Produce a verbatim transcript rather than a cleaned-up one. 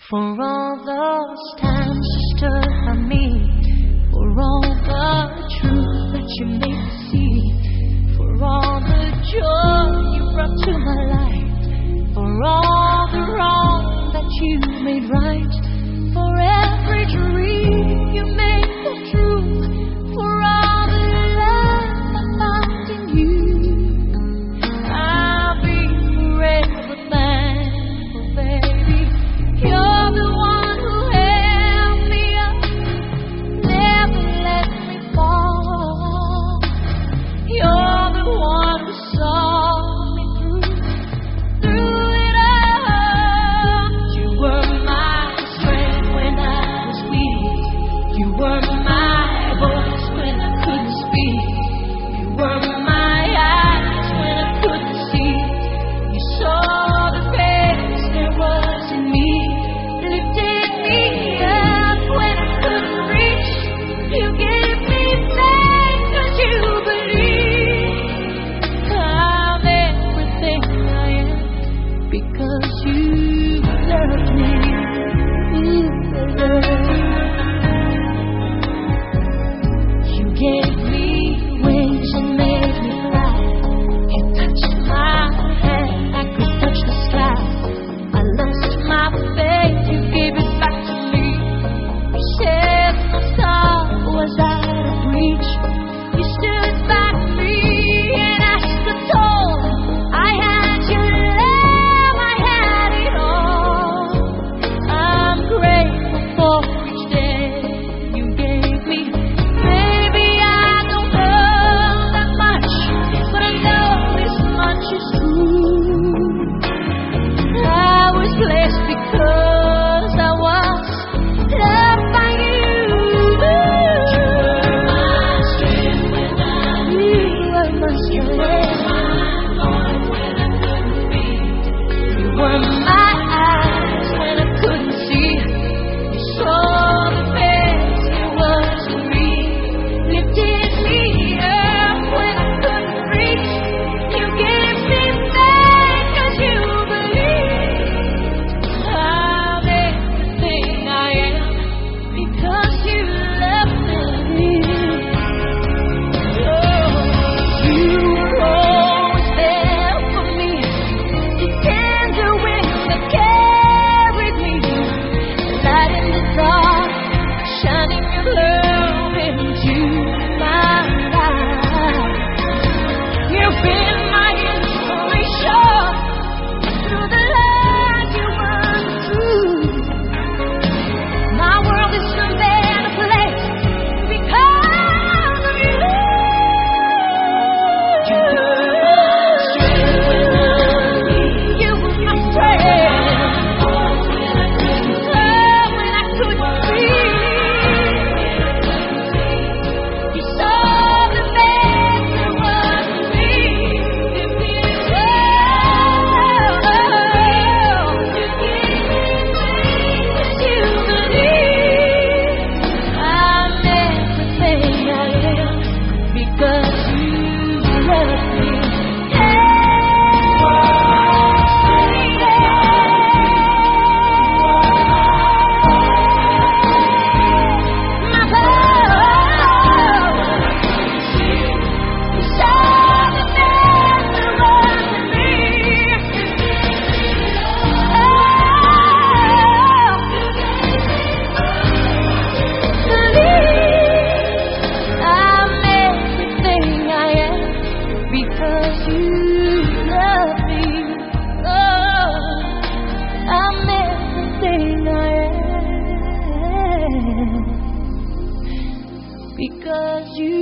For all those times you stood by me, for all the truth that you made me see, for all the joy you brought to my life, for all the wrong that you made right, for every dream you made come true, for all the love I found in you, I'll be forever thankful, baby. You're the one who held me up, never let me fall. You're the one who saw me through, through it all. You were my strength when I was weak. You were my voice when I couldn't speak. You were my eyes when I couldn't see. You saw the best there was in me. Lifted me up when I couldn't reach. You gave me faith 'cause you believe I'm everything I am because you loved me. You gave me wings and made me fly. You touched my hand, I could touch the sky. I lost my faith, you gave it back to me. You said my star was out of reach. You stood by me and I stood tall. I had your love, I had it all. I'm grateful for each day you gave me. Maybe I don't know that much, but I know this much is true. I was blessed because I was loved by you. You were my strength when I couldn't speak. You were my eyes when I couldn't see. You saw the best there was in me. Lifted me up when I couldn't reach. You gave me faith 'cause you believed I'm everything I am because you love me. Oh, you were always there for me. The tender wind that carried me, light in the dark, shining your love into my life. You've been my inspiration through the light you run through. My world is a better place because of you. You were my strength when I was weak. You were my strength when I couldn't speak. You saw the best there was in me. You gave me love. You gave me faith 'cause you believe I'm everything I am because you love me. My love, you saw the best there was in me. Believe I'm everything I am because you love me. Oh, I'm everything I am because you